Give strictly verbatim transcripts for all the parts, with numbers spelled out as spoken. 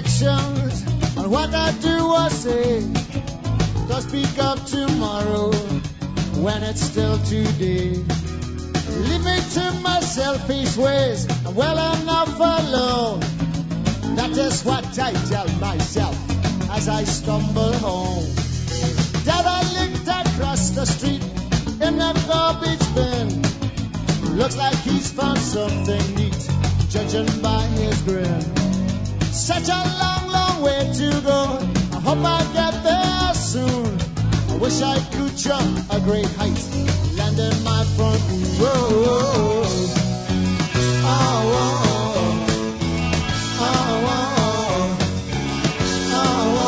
restrictions on what I do or say. Don't speak of tomorrow when it's still today. Leave me to my selfish ways. I'm well enough alone. That is what I tell myself as I stumble home. That I licked across the street in a garbage bin. Looks like he's found something neat, judging by his grin. Such a long, long way to go. I hope I get there soon. I wish I could jump a great height, land in my front row. Oh, oh, oh, oh, oh,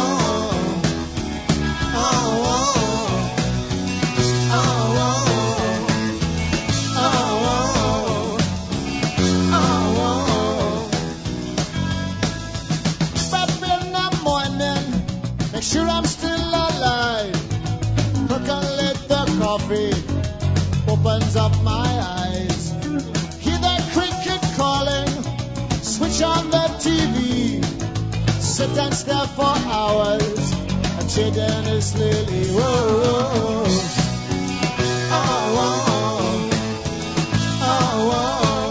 sure I'm still alive. Percolate the coffee, opens up my eyes. Hear that cricket calling, switch on the T V. Sit and stare for hours, and children is lily. Whoa, whoa, whoa. Oh, oh, oh, oh, oh.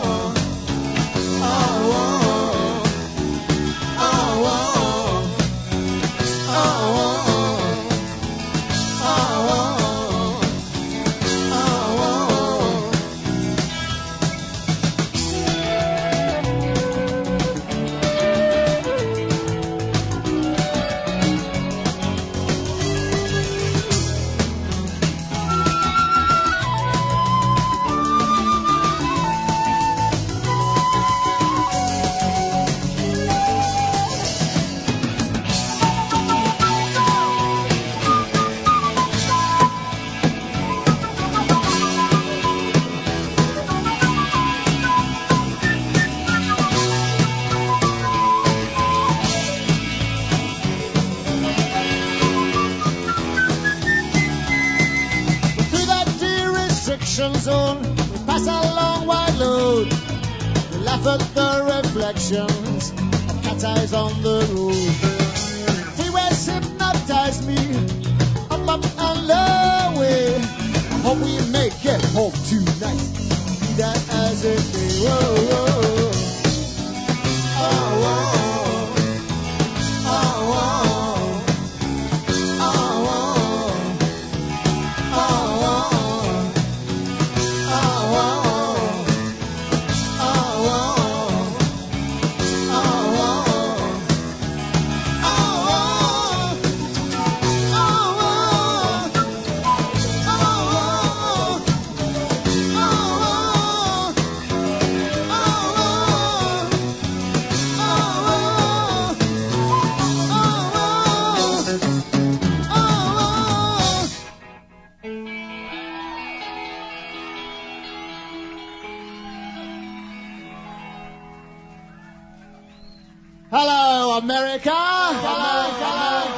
Zone, we pass along wide load. We laugh at the reflections of cat eyes on the road. Freeways hypnotize me, up, up and away. I hope we make it home tonight. Be that as it may. Whoa, whoa. Oh, whoa. Hello, America. Hello, America.